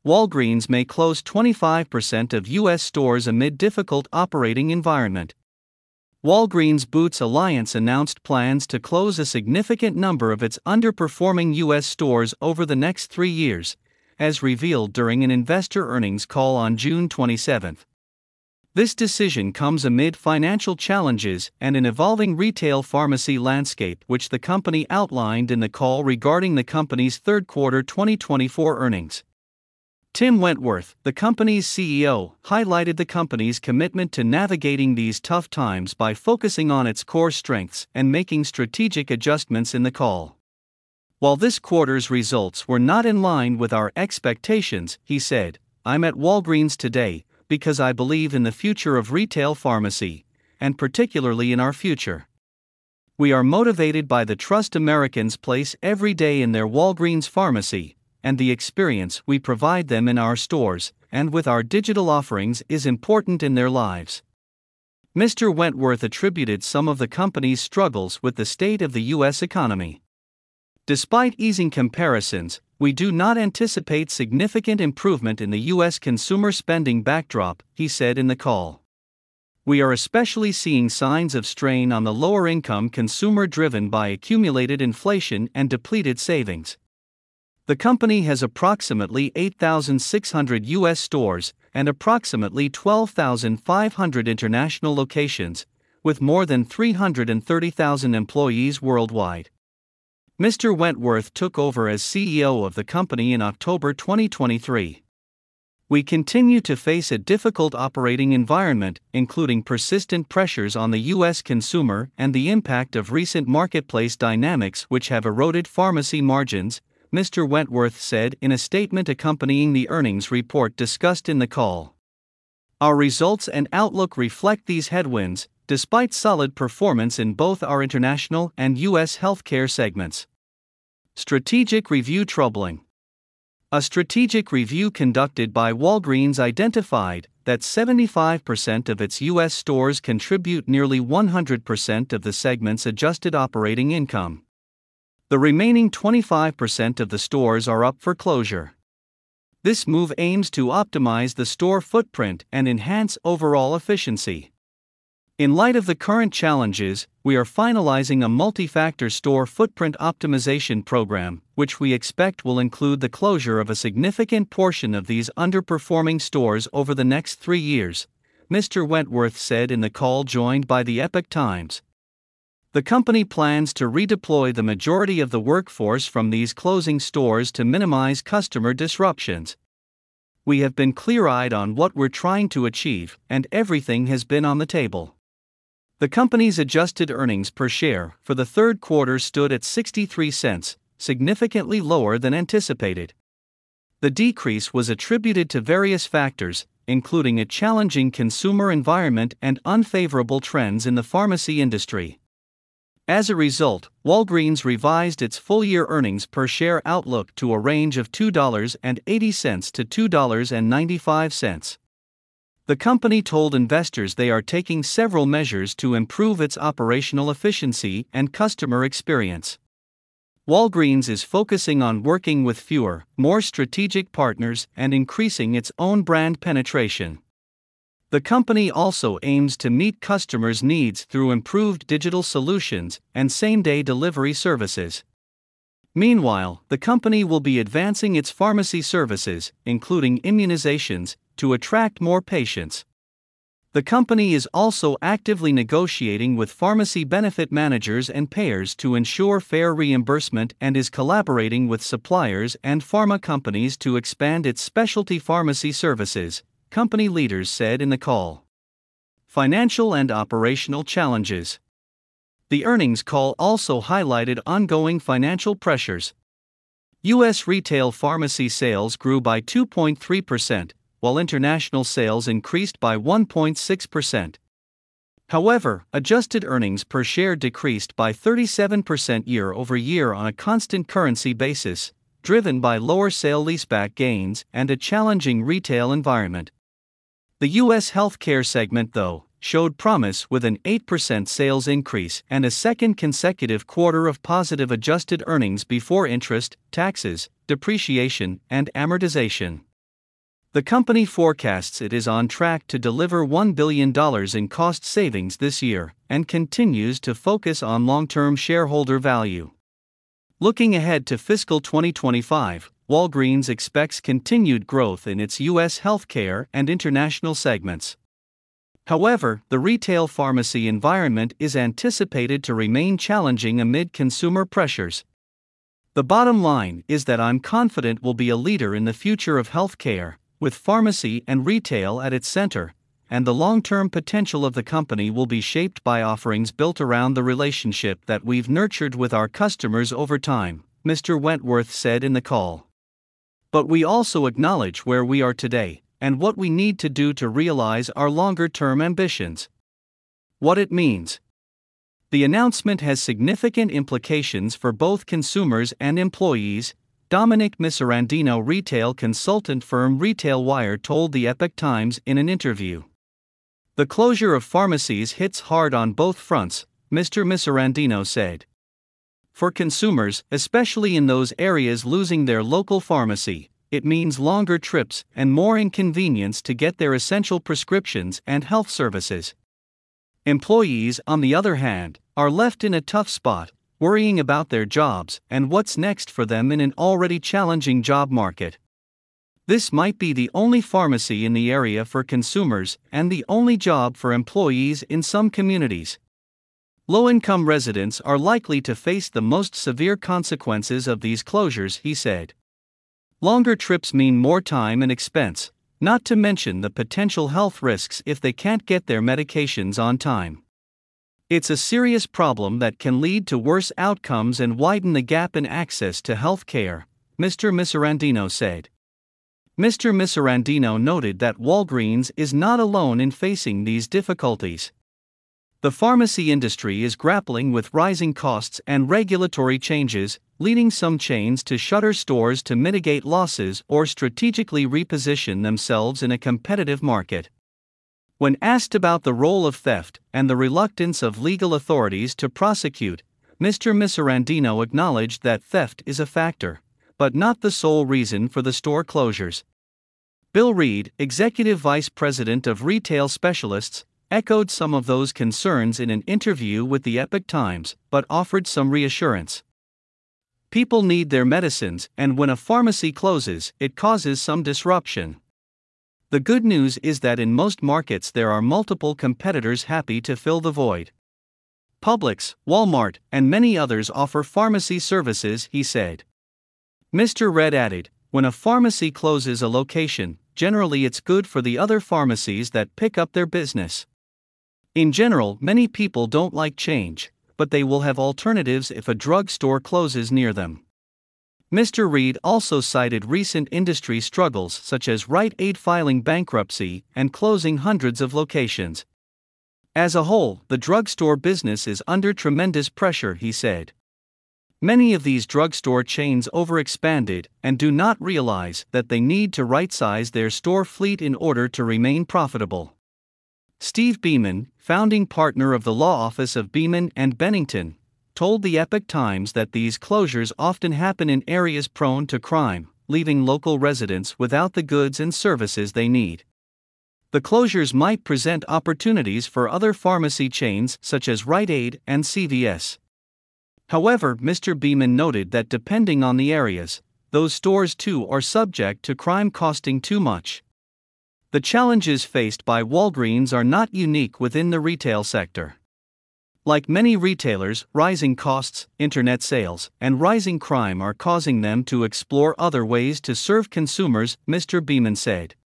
Walgreens may close 25% of U.S. stores amid difficult operating environment. Walgreens Boots Alliance announced plans to close a significant number of its underperforming U.S. stores over the next 3 years, as revealed during an investor earnings call on June 27. This decision comes amid financial challenges and an evolving retail pharmacy landscape, which the company outlined in the call regarding the company's third quarter 2024 earnings. Tim Wentworth, the company's CEO, highlighted the company's commitment to navigating these tough times by focusing on its core strengths and making strategic adjustments in the call. While this quarter's results were not in line with our expectations, he said, "I'm at Walgreens today because I believe in the future of retail pharmacy, and particularly in our future. We are motivated by the trust Americans place every day in their Walgreens pharmacy, and the experience we provide them in our stores and with our digital offerings is important in their lives." Mr. Wentworth attributed some of the company's struggles with the state of the U.S. economy. "Despite easing comparisons, we do not anticipate significant improvement in the U.S. consumer spending backdrop," he said in the call. "We are especially seeing signs of strain on the lower-income consumer driven by accumulated inflation and depleted savings." The company has approximately 8,600 U.S. stores and approximately 12,500 international locations, with more than 330,000 employees worldwide. Mr. Wentworth took over as CEO of the company in October 2023. "We continue to face a difficult operating environment, including persistent pressures on the U.S. consumer and the impact of recent marketplace dynamics which have eroded pharmacy margins," Mr. Wentworth said in a statement accompanying the earnings report discussed in the call. "Our results and outlook reflect these headwinds, despite solid performance in both our international and U.S. healthcare segments." Strategic review troubling. A strategic review conducted by Walgreens identified that 75% of its U.S. stores contribute nearly 100% of the segment's adjusted operating income. The remaining 25% of the stores are up for closure. This move aims to optimize the store footprint and enhance overall efficiency. "In light of the current challenges, we are finalizing a multi-factor store footprint optimization program, which we expect will include the closure of a significant portion of these underperforming stores over the next 3 years," Mr. Wentworth said in the call joined by the Epoch Times. The company plans to redeploy the majority of the workforce from these closing stores to minimize customer disruptions. "We have been clear-eyed on what we're trying to achieve, and everything has been on the table." The company's adjusted earnings per share for the third quarter stood at 63 cents, significantly lower than anticipated. The decrease was attributed to various factors, including a challenging consumer environment and unfavorable trends in the pharmacy industry. As a result, Walgreens revised its full-year earnings per share outlook to a range of $2.80 to $2.95. The company told investors they are taking several measures to improve its operational efficiency and customer experience. Walgreens is focusing on working with fewer, more strategic partners and increasing its own brand penetration. The company also aims to meet customers' needs through improved digital solutions and same-day delivery services. Meanwhile, the company will be advancing its pharmacy services, including immunizations, to attract more patients. The company is also actively negotiating with pharmacy benefit managers and payers to ensure fair reimbursement and is collaborating with suppliers and pharma companies to expand its specialty pharmacy services, company leaders said in the call. Financial and operational challenges. The earnings call also highlighted ongoing financial pressures. U.S. retail pharmacy sales grew by 2.3%, while international sales increased by 1.6%. However, adjusted earnings per share decreased by 37% year-over-year on a constant currency basis, driven by lower sale-leaseback gains and a challenging retail environment. The U.S. healthcare segment, though, showed promise with an 8% sales increase and a second consecutive quarter of positive adjusted earnings before interest, taxes, depreciation, and amortization. The company forecasts it is on track to deliver $1 billion in cost savings this year and continues to focus on long-term shareholder value. Looking ahead to fiscal 2025, Walgreens expects continued growth in its U.S. healthcare and international segments. However, the retail pharmacy environment is anticipated to remain challenging amid consumer pressures. The bottom line is that I'm confident we'll be a leader in the future of healthcare, with pharmacy and retail at its center, and the long-term potential of the company will be shaped by offerings built around the relationship that we've nurtured with our customers over time, Mr. Wentworth said in the call. But we also acknowledge where we are today, and what we need to do to realize our longer-term ambitions. What it means. The announcement has significant implications for both consumers and employees, Dominic Miserandino, retail consultant firm RetailWire, told the Epoch Times in an interview. The closure of pharmacies hits hard on both fronts, Mr. Miserandino said. For consumers, especially in those areas losing their local pharmacy, it means longer trips and more inconvenience to get their essential prescriptions and health services. Employees, on the other hand, are left in a tough spot, worrying about their jobs and what's next for them in an already challenging job market. This might be the only pharmacy in the area for consumers and the only job for employees in some communities. Low-income residents are likely to face the most severe consequences of these closures, he said. Longer trips mean more time and expense, not to mention the potential health risks if they can't get their medications on time. It's a serious problem that can lead to worse outcomes and widen the gap in access to health care, Mr. Miserandino said. Mr. Miserandino noted that Walgreens is not alone in facing these difficulties. The pharmacy industry is grappling with rising costs and regulatory changes, leading some chains to shutter stores to mitigate losses or strategically reposition themselves in a competitive market. When asked about the role of theft and the reluctance of legal authorities to prosecute, Mr. Miserandino acknowledged that theft is a factor, but not the sole reason for the store closures. Bill Reed, executive vice president of retail specialists, echoed some of those concerns in an interview with the Epoch Times, but offered some reassurance. People need their medicines, and when a pharmacy closes, it causes some disruption. The good news is that in most markets there are multiple competitors happy to fill the void. Publix, Walmart, and many others offer pharmacy services, he said. Mr. Red added, when a pharmacy closes a location, generally it's good for the other pharmacies that pick up their business. In general, many people don't like change, but they will have alternatives if a drugstore closes near them. Mr. Reed also cited recent industry struggles such as Rite Aid filing bankruptcy and closing hundreds of locations. As a whole, the drugstore business is under tremendous pressure, he said. Many of these drugstore chains overexpanded and do not realize that they need to right-size their store fleet in order to remain profitable. Steve Beeman, founding partner of the law office of Beeman and Bennington, told the Epoch Times that these closures often happen in areas prone to crime, leaving local residents without the goods and services they need. The closures might present opportunities for other pharmacy chains such as Rite Aid and CVS. However, Mr. Beeman noted that depending on the areas, those stores too are subject to crime costing too much. The challenges faced by Walgreens are not unique within the retail sector. Like many retailers, rising costs, internet sales, and rising crime are causing them to explore other ways to serve consumers, Mr. Beeman said.